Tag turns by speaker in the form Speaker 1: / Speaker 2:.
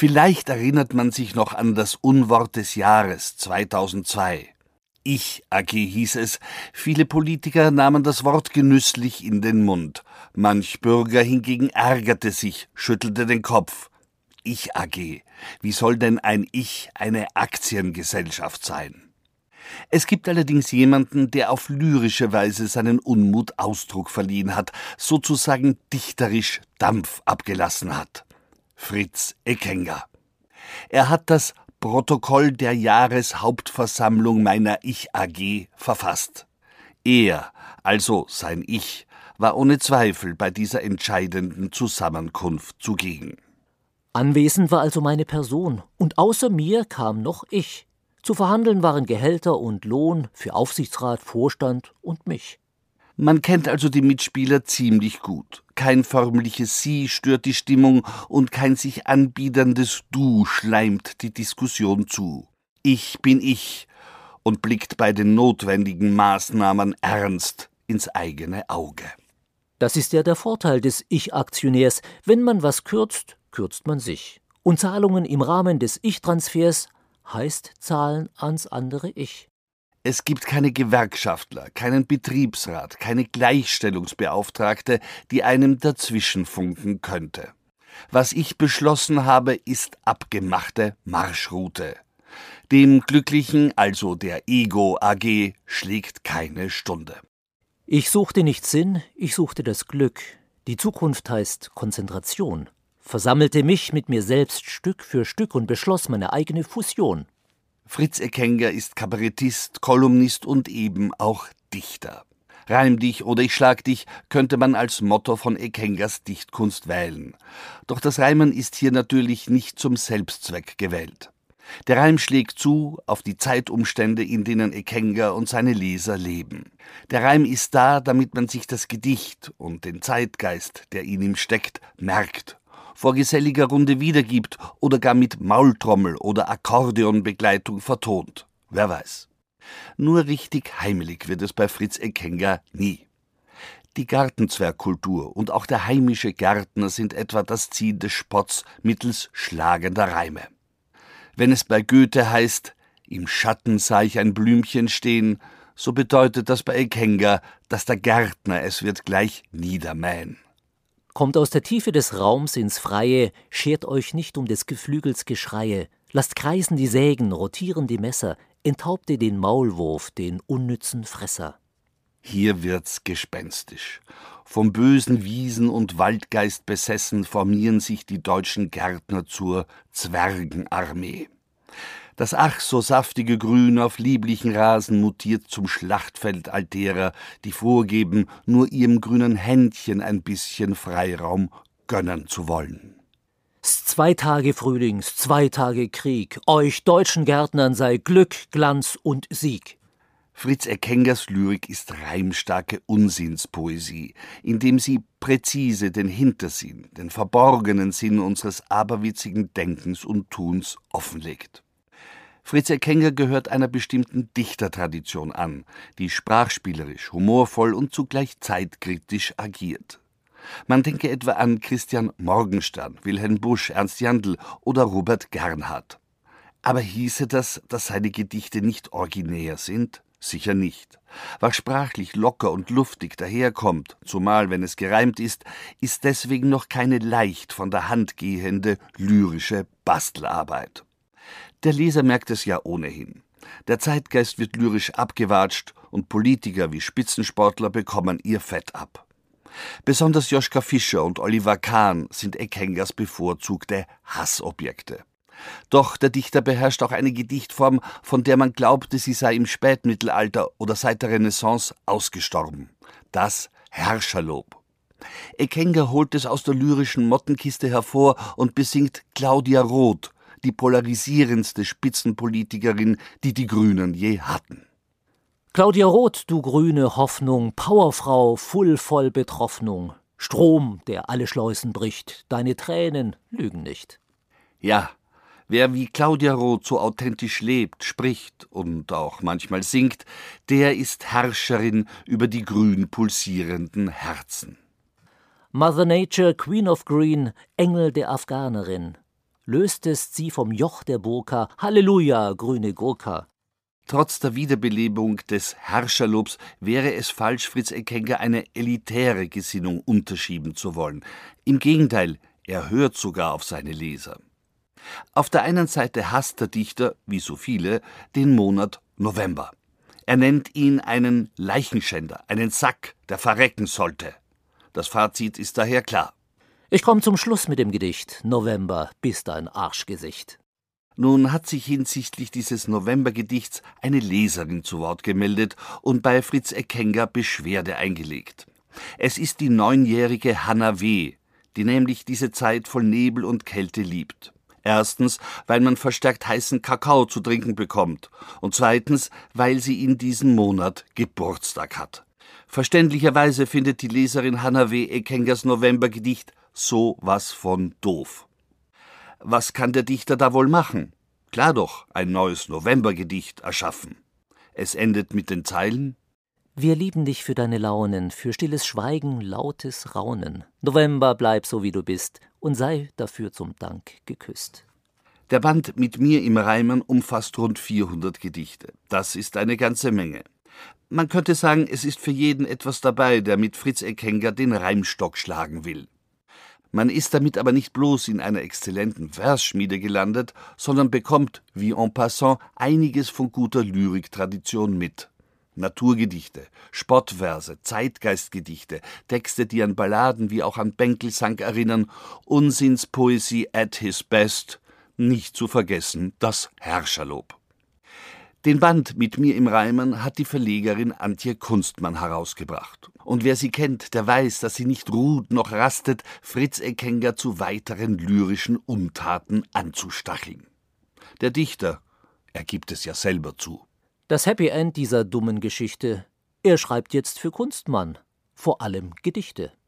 Speaker 1: Vielleicht erinnert man sich noch an das Unwort des Jahres 2002. Ich AG hieß es. Viele Politiker nahmen das Wort genüsslich in den Mund. Manch Bürger hingegen ärgerte sich, schüttelte den Kopf. Ich AG. Wie soll denn ein Ich eine Aktiengesellschaft sein? Es gibt allerdings jemanden, der auf lyrische Weise seinen Unmut Ausdruck verliehen hat, sozusagen dichterisch Dampf abgelassen hat. Fritz Eckenger. Er hat das Protokoll der Jahreshauptversammlung meiner Ich AG verfasst. Er, also sein Ich, war ohne Zweifel bei dieser entscheidenden Zusammenkunft zugegen.
Speaker 2: Anwesend war also meine Person, und außer mir kam noch ich. Zu verhandeln waren Gehälter und Lohn für Aufsichtsrat, Vorstand und mich.
Speaker 1: Man kennt also die Mitspieler ziemlich gut. Kein förmliches Sie stört die Stimmung und kein sich anbiederndes Du schleimt die Diskussion zu. Ich bin ich und blickt bei den notwendigen Maßnahmen ernst ins eigene Auge.
Speaker 2: Das ist ja der Vorteil des Ich-Aktionärs. Wenn man was kürzt, kürzt man sich. Und Zahlungen im Rahmen des Ich-Transfers heißt Zahlen ans andere Ich.
Speaker 1: Es gibt keine Gewerkschaftler, keinen Betriebsrat, keine Gleichstellungsbeauftragte, die einem dazwischenfunken könnte. Was ich beschlossen habe, ist abgemachte Marschroute. Dem Glücklichen, also der Ego AG, schlägt keine Stunde.
Speaker 2: Ich suchte nicht Sinn, ich suchte das Glück. Die Zukunft heißt Konzentration. Versammelte mich mit mir selbst Stück für Stück und beschloss meine eigene Fusion.
Speaker 1: Fritz Eckenger ist Kabarettist, Kolumnist und eben auch Dichter. Reim dich oder ich schlag dich könnte man als Motto von Eckengers Dichtkunst wählen. Doch das Reimen ist hier natürlich nicht zum Selbstzweck gewählt. Der Reim schlägt zu auf die Zeitumstände, in denen Eckenger und seine Leser leben. Der Reim ist da, damit man sich das Gedicht und den Zeitgeist, der in ihm steckt, merkt, vor geselliger Runde wiedergibt oder gar mit Maultrommel oder Akkordeonbegleitung vertont. Wer weiß. Nur richtig heimelig wird es bei Fritz Eckenger nie. Die Gartenzwergkultur und auch der heimische Gärtner sind etwa das Ziel des Spotts mittels schlagender Reime. Wenn es bei Goethe heißt, im Schatten sah ich ein Blümchen stehen, so bedeutet das bei Eckenger, dass der Gärtner es wird gleich niedermähen.
Speaker 2: Kommt aus der Tiefe des Raums ins Freie, schert euch nicht um des Geflügels Geschreie, lasst kreisen die Sägen, rotieren die Messer, enthaupte den Maulwurf, den unnützen Fresser.
Speaker 1: Hier wird's gespenstisch. Vom bösen Wiesen- und Waldgeist besessen formieren sich die deutschen Gärtner zur Zwergenarmee. Das ach so saftige Grün auf lieblichen Rasen mutiert zum Schlachtfeld all derer, die vorgeben, nur ihrem grünen Händchen ein bisschen Freiraum gönnen zu wollen.
Speaker 2: 2 Tage Frühlings, 2 Tage Krieg, euch deutschen Gärtnern sei Glück, Glanz und Sieg.
Speaker 1: Fritz Eckengers Lyrik ist reimstarke Unsinnspoesie, indem sie präzise den Hintersinn, den verborgenen Sinn unseres aberwitzigen Denkens und Tuns offenlegt. Fritz Eckenger gehört einer bestimmten Dichtertradition an, die sprachspielerisch, humorvoll und zugleich zeitkritisch agiert. Man denke etwa an Christian Morgenstern, Wilhelm Busch, Ernst Jandl oder Robert Gernhardt. Aber hieße das, dass seine Gedichte nicht originär sind? Sicher nicht. Was sprachlich locker und luftig daherkommt, zumal wenn es gereimt ist deswegen noch keine leicht von der Hand gehende lyrische Bastelarbeit. Der Leser merkt es ja ohnehin. Der Zeitgeist wird lyrisch abgewatscht und Politiker wie Spitzensportler bekommen ihr Fett ab. Besonders Joschka Fischer und Oliver Kahn sind Eckengers bevorzugte Hassobjekte. Doch der Dichter beherrscht auch eine Gedichtform, von der man glaubte, sie sei im Spätmittelalter oder seit der Renaissance ausgestorben. Das Herrscherlob. Eckenger holt es aus der lyrischen Mottenkiste hervor und besingt Claudia Roth, die polarisierendste Spitzenpolitikerin, die die Grünen je hatten.
Speaker 2: Claudia Roth, du grüne Hoffnung, Powerfrau, voll Betroffnung, Strom, der alle Schleusen bricht, deine Tränen lügen nicht.
Speaker 1: Ja, wer wie Claudia Roth so authentisch lebt, spricht und auch manchmal singt, der ist Herrscherin über die grün pulsierenden Herzen.
Speaker 2: Mother Nature, Queen of Green, Engel der Afghanerin. löstest sie vom Joch der Burka, Halleluja, grüne Gurka.
Speaker 1: Trotz der Wiederbelebung des Herrscherlobs wäre es falsch, Fritz Eckenger eine elitäre Gesinnung unterschieben zu wollen. Im Gegenteil, er hört sogar auf seine Leser. Auf der einen Seite hasst der Dichter, wie so viele, den Monat November. Er nennt ihn einen Leichenschänder, einen Sack, der verrecken sollte. Das Fazit ist daher klar.
Speaker 2: Ich komme zum Schluss mit dem Gedicht. November, bist ein Arschgesicht.
Speaker 1: Nun hat sich hinsichtlich dieses Novembergedichts eine Leserin zu Wort gemeldet und bei Fritz Eckenger Beschwerde eingelegt. Es ist die 9-jährige Hanna W., die nämlich diese Zeit voll Nebel und Kälte liebt. Erstens, weil man verstärkt heißen Kakao zu trinken bekommt und zweitens, weil sie in diesem Monat Geburtstag hat. Verständlicherweise findet die Leserin Hanna W. Eckengers Novembergedicht so was von doof. Was kann der Dichter da wohl machen? Klar doch, ein neues Novembergedicht erschaffen. Es endet mit den Zeilen:
Speaker 2: Wir lieben dich für deine Launen, für stilles Schweigen, lautes Raunen. November, bleib so wie du bist und sei dafür zum Dank geküsst.
Speaker 1: Der Band Mit mir im Reimen umfasst rund 400 Gedichte. Das ist eine ganze Menge. Man könnte sagen, es ist für jeden etwas dabei, der mit Fritz Eckenger den Reimstock schlagen will. Man ist damit aber nicht bloß in einer exzellenten Versschmiede gelandet, sondern bekommt, wie en passant, einiges von guter Lyriktradition mit. Naturgedichte, Spottverse, Zeitgeistgedichte, Texte, die an Balladen wie auch an Benkelsang erinnern, Unsinnspoesie at his best, nicht zu vergessen das Herrscherlob. Den Band Mit mir im Reimen hat die Verlegerin Antje Kunstmann herausgebracht. Und wer sie kennt, der weiß, dass sie nicht ruht noch rastet, Fritz Eckenger zu weiteren lyrischen Untaten anzustacheln. Der Dichter, er gibt es ja selber zu.
Speaker 2: Das Happy End dieser dummen Geschichte: Er schreibt jetzt für Kunstmann, vor allem Gedichte.